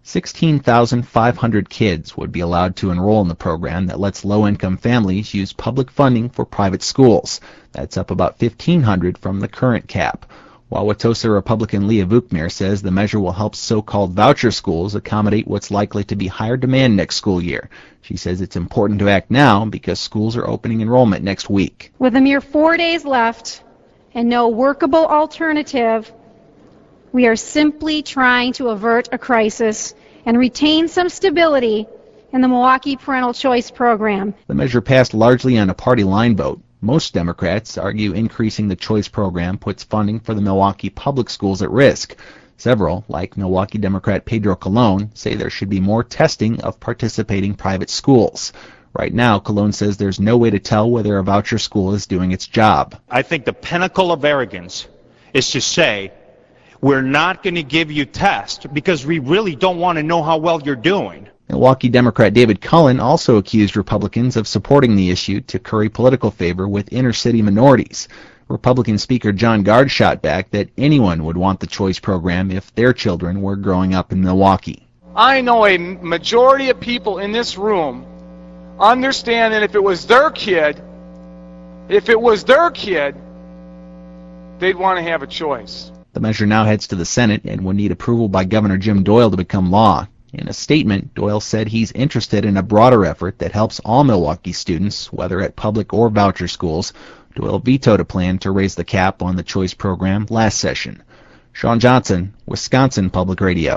16,500 kids would be allowed to enroll in the program that lets low-income families use public funding for private schools. That's up about 1,500 from the current cap. Wauwatosa Republican Leah Vukmir says the measure will help so-called voucher schools accommodate what's likely to be higher demand next school year. She says it's important to act now because schools are opening enrollment next week. With a mere 4 days left and no workable alternative, we are simply trying to avert a crisis and retain some stability in the Milwaukee Parental Choice Program. The measure passed largely on a party line vote. Most Democrats argue increasing the choice program puts funding for the Milwaukee public schools at risk. Several, like Milwaukee Democrat Pedro Colon, say there should be more testing of participating private schools. Right now, Colon says there's no way to tell whether a voucher school is doing its job. I think the pinnacle of arrogance is to say, we're not going to give you tests because we really don't want to know how well you're doing. Milwaukee Democrat David Cullen also accused Republicans of supporting the issue to curry political favor with inner-city minorities. Republican Speaker John Gard shot back that anyone would want the choice program if their children were growing up in Milwaukee. I know a majority of people in this room understand that if it was their kid, they'd want to have a choice. The measure now heads to the Senate and would need approval by Governor Jim Doyle to become law. In a statement, Doyle said he's interested in a broader effort that helps all Milwaukee students, whether at public or voucher schools. Doyle vetoed a plan to raise the cap on the choice program last session. Sean Johnson, Wisconsin Public Radio.